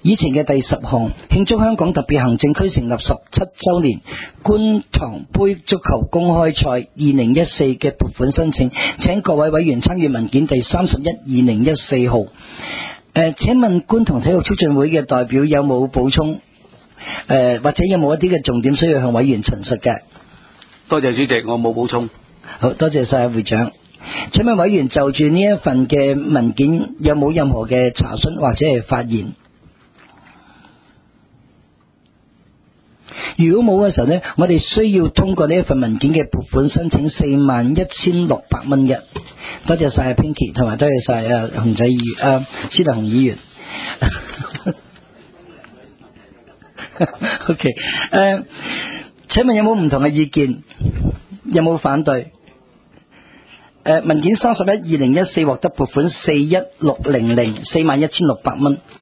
以前嘅第10項，慶祝香港特別行政區成立17週年觀塘杯足球公開賽2014嘅撥款申請，請各位委員參閱文件第31/2014號。請問觀塘體育促進會嘅代表有冇補充？或者有冇一啲嘅重點需要向委員陳述嘅？ 多謝主席，我冇補充。 好，多謝晒會長。請問委員就住呢一份嘅文件有冇任何嘅查詢或者係發言？如果冇嘅時候呢，我哋需要通過呢一份文件嘅撥款申請41,600蚊嘅。多謝晒 Pinky 同埋多謝晒熊仔司徒雄議員。OK， 請問有冇唔同嘅意見？有冇反對？文件31/2014獲得撥款41600，41,600蚊。